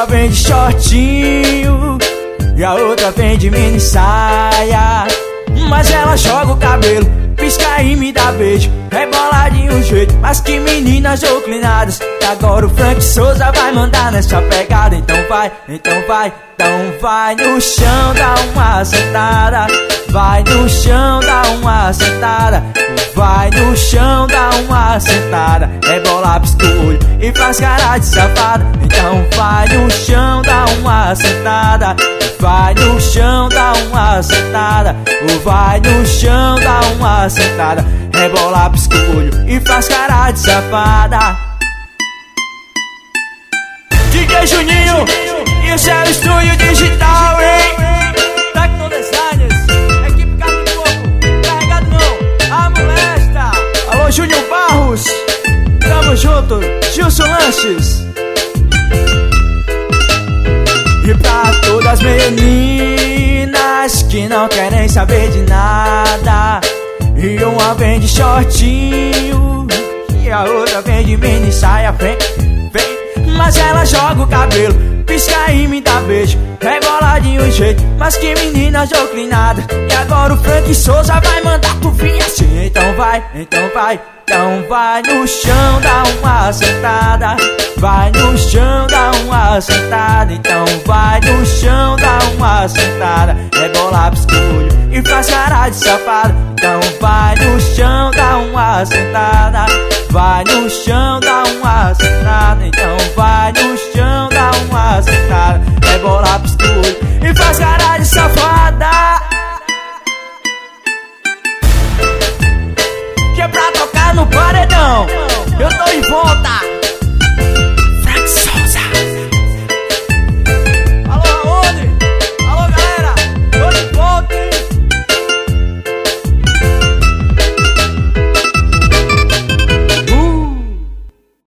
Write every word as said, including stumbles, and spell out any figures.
Uma vem de shortinho e a outra vem de mini saia. Mas ela joga o cabelo, pisca e me dá beijo, rebola de um jeito, mas que meninas inclinadas. E agora o Frank Souza vai mandar nessa pegada. Então vai, então vai, então vai no chão, dá uma sentada. Vai no chão, dá uma sentada. Vai no chão, dá uma sentada. Rebola, pisca o olho e faz cara de safada. Então vai no chão, dá uma sentada. Vai no chão, dá uma sentada. Vai no chão, dá uma sentada. Rebola, pisca o olho e faz cara de safada. D J Juninho, isso é o estúdio digital, hein? Tecno Designers, equipe Carne de Porco, carregado não, a molesta. Alô, Júnior Barros, tamo junto, Gilson Lanches. E pra todas as meninas que não querem saber de nada, e uma vem de shortinho e a outra vem de mini saia. Vem, vem, mas ela joga o cabelo, pisca e me dá beijo, rebola de um jeito, mas que menina joclinada. E agora o Frank Souza vai mandar tu vir assim. Então vai, então vai, então vai no chão, dá uma sentada. Vai no chão, dá uma sentada. Então vai no chão, dá uma sentada. Rebola, pisca o olho e faz cara de safada. Então vai no chão, dá uma sentada. Vai no chão, dá uma sentada. Então vai no chão, dá uma sentada. Rebola, pisca o olho e faz cara de safada. Que é pra tocar no paredão, eu tô de volta.